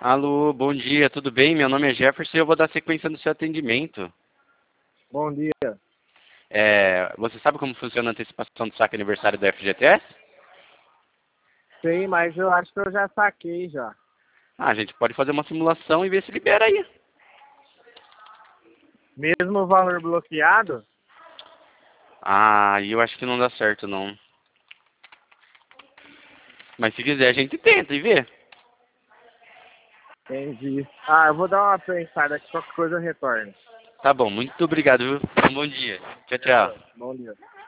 Alô, bom dia, tudo bem? Meu nome é Jefferson e eu vou dar sequência no seu atendimento. Bom dia. Você sabe como funciona a antecipação do saque aniversário do FGTS? Sei, mas eu acho que eu já saquei já. A gente pode fazer uma simulação e ver se libera aí. Mesmo o valor bloqueado? Eu acho que não dá certo não. Mas se quiser a gente tenta e vê. Entendi. Eu vou dar uma pensada aqui, qualquer coisa eu retorno. Tá bom, muito obrigado, viu? Um bom dia. Tchau, tchau. Bom dia.